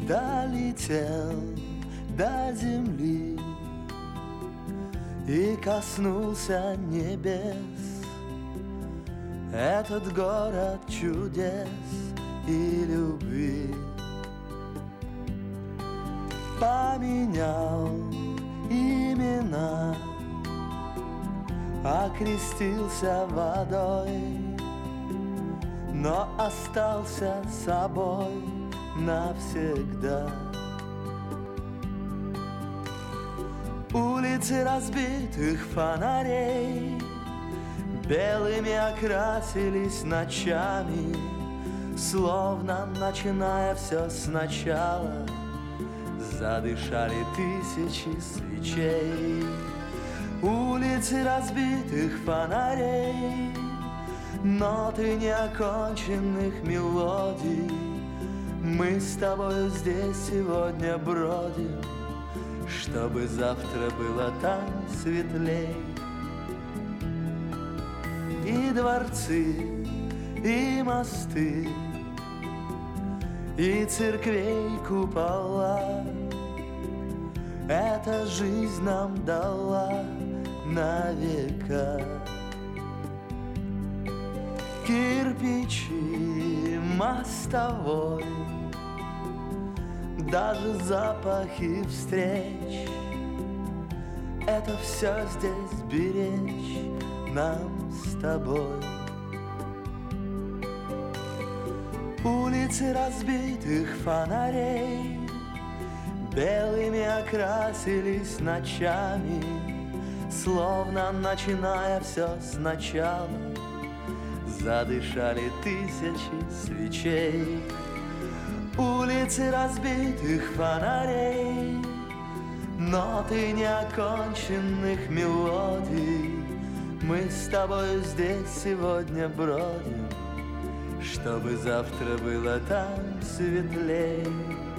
долетел до земли и коснулся небес. Этот город чудес и любви поменял имена, окрестился водой, но остался собой навсегда. Улицы разбитых фонарей белыми окрасились ночами, словно начиная все сначала. Задышали тысячи свечей. Улицы разбитых фонарей, ноты неоконченных мелодий. Мы с тобой здесь сегодня бродим, чтобы завтра было там светлей. И дворцы, и мосты, и церквей купола эта жизнь нам дала на века. Кирпичи мостовой, даже запахи встреч, это все здесь беречь нам с тобой. Улицы разбитых фонарей белыми окрасились ночами, словно начиная все сначала. Задышали тысячи свечей. Улицы разбитых фонарей, ноты неоконченных мелодий. Мы с тобой здесь сегодня бродим, чтобы завтра было там светлей.